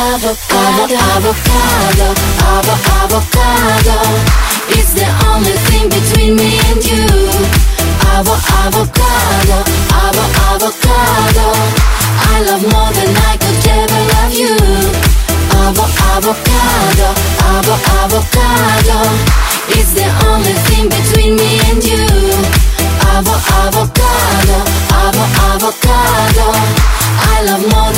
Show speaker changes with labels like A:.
A: avocado. It's the only thing between me and you. Avocado, avocado. I love more than I could ever love you. Avocado, avocado. It's the only thing between me and you. Avocado, avocado. I love more